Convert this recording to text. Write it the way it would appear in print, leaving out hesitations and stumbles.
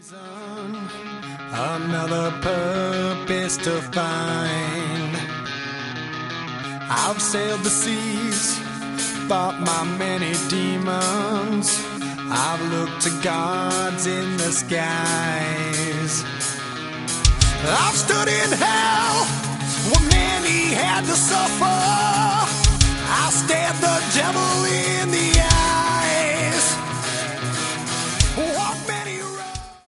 Another purpose to find. I've sailed the seas, fought my many demons. I've looked to gods in the skies. I've stood in hell where many had to suffer.